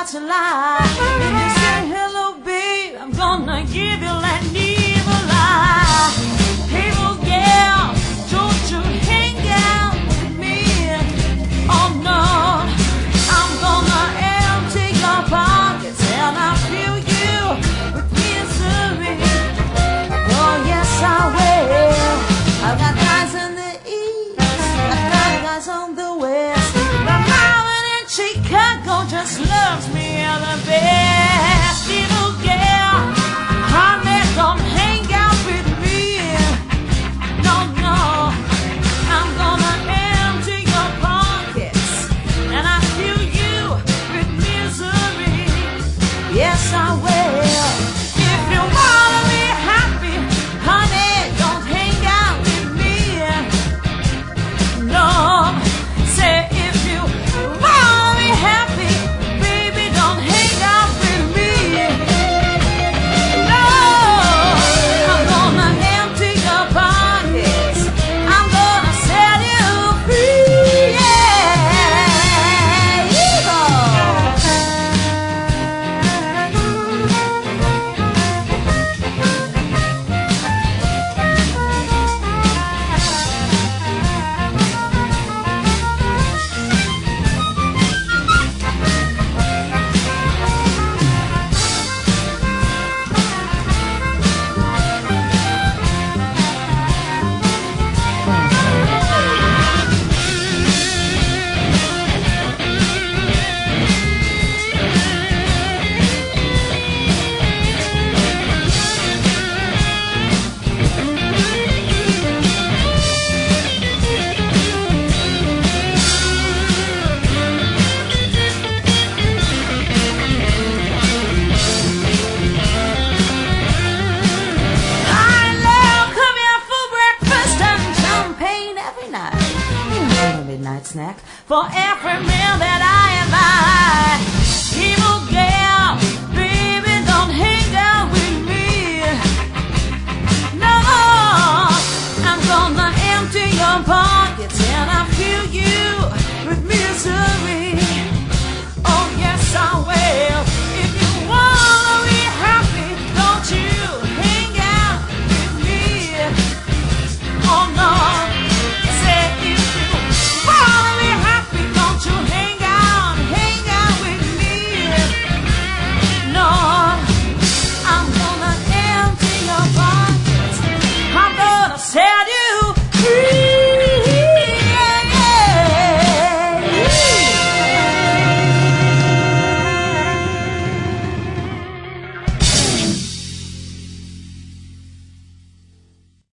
that's a lie. If you say hello, babe, I'm gonna give you that evil lie. Hey, little girl, don't you hang out with me. Oh no, I'm gonna empty your pockets and I'll fill you with misery. Oh yes, I will. I've got guys in the east, I've got guys on the west, but Marvin in Chicago just loves me the best. Little girl, honey, don't hang out with me. No, no, I'm gonna empty your pockets and I fill you with misery. Yes, I will. If you wanna be happy, honey, don't hang out with me. No, say if you wanna be happy, baby, don't hang out with me. No, I'm gonna empty your pockets, I'm gonna set you free. Yeah, snack for